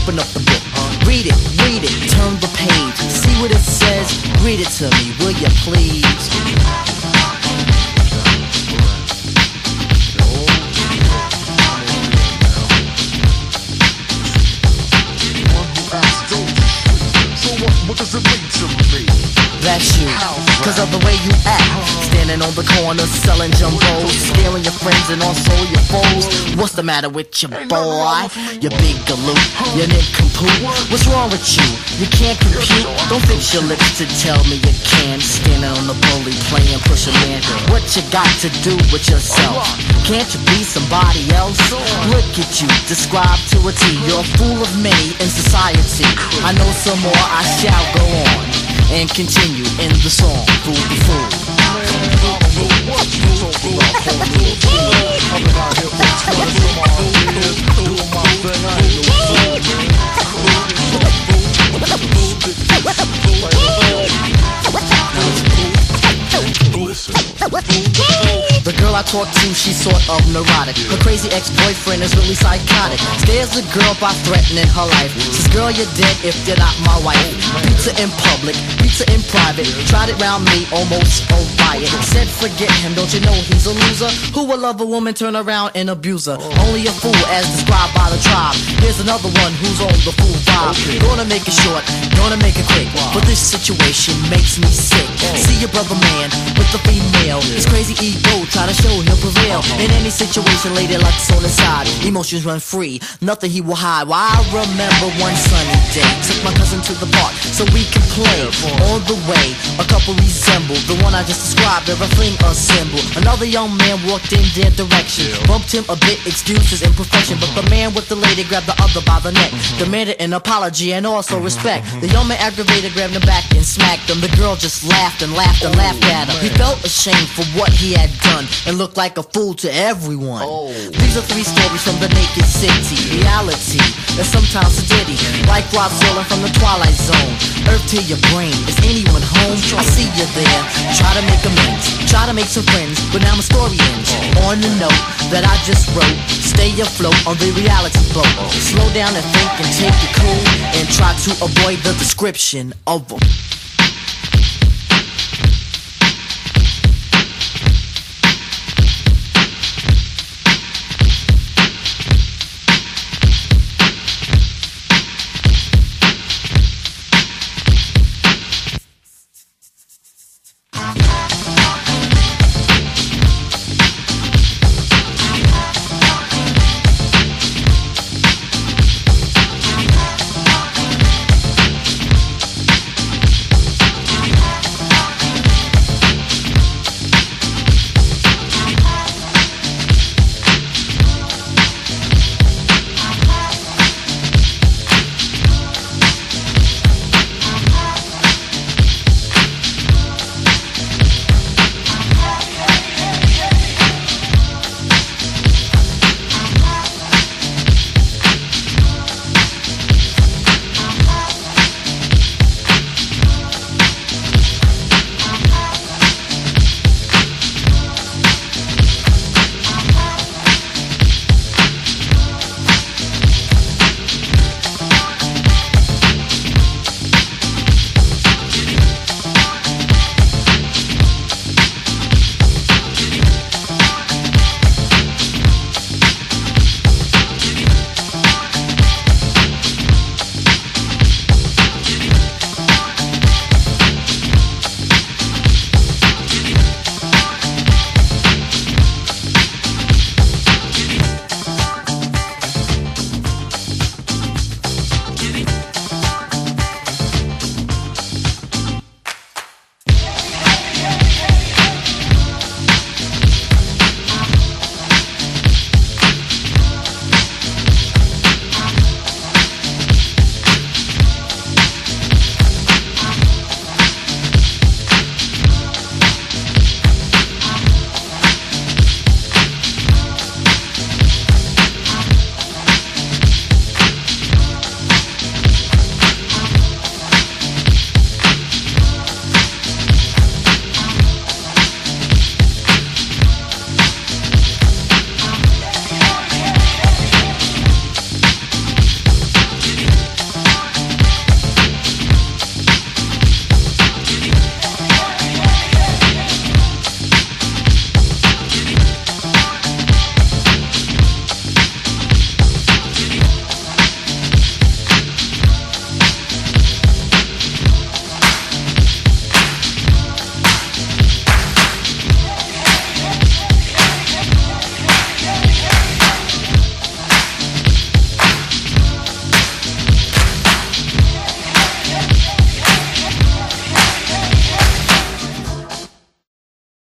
open up the book. Read it, turn the page. See what it says, read it to me, will you please? What does it mean to me? That's you, cause of the way you act. Standing on the corner selling jumbos, scaring your friends and also your foes. What's the matter with your boy? You big galoot, you nincompoop. What's wrong with you? You can't compute. Don't fix your lips to tell me you can. Standing on the bully playing push a man. What you got to do with yourself? Can't you be somebody else? Look at you, describe to a T. You're a fool of many in society. I know some more, I shall go on and continue in the song, Fool the Fool. The girl I talked to, she's sort of neurotic. Her crazy ex-boyfriend is really psychotic. Scares the girl by threatening her life. Says, girl, you're dead if you're not my wife. Pizza in public, pizza in private. Tried it round me, almost a riot. Said forget him, don't you know he's a loser? Who will love a woman, turn around and abuse her? Only a fool as described by the tribe. Here's another one who's on the fool vibe. Gonna make it short, gonna make it quick. But this situation makes me sick. See your brother man with the female. His crazy ego, try to show he'll prevail. In any situation, lady luck's on his side. Emotions run free, nothing he will hide. Well, I remember one sunny day, took my cousin to the park so we could play. On the way, a couple resembled the one I just described, they're a fling assembled. Another young man walked in their direction, bumped him a bit, excused his imperfection. But the man with the lady grabbed the other by the neck, demanded an apology and also respect. The young man aggravated, grabbed him back and smacked him. The girl just laughed and laughed and laughed at him. He felt ashamed for what he had done and looked like a fool to everyone. These are 3 stories from the naked city. Reality that sometimes a ditty, like Rod Serling from the Twilight Zone. Earth to your brain, is anyone home? I see you there, try to make amends, try to make some friends, but now my story ends on the note that I just wrote. Stay afloat on the reality boat. Slow down and think and take it cool, and try to avoid the description of